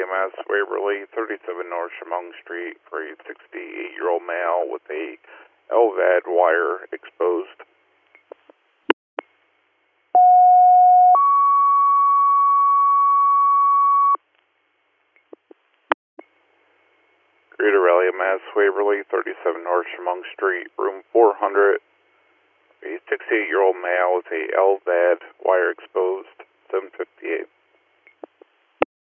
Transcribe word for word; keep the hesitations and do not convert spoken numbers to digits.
Mass, Waverly, thirty-seven North Chemung Street for a sixty-eight-year-old male with a L V A D wire exposed. Greater Raleigh, Mass, Waverly, thirty-seven North Chemung Street, room four hundred. A sixty-eight-year-old male with a L V A D wire exposed, seven fifty-eight.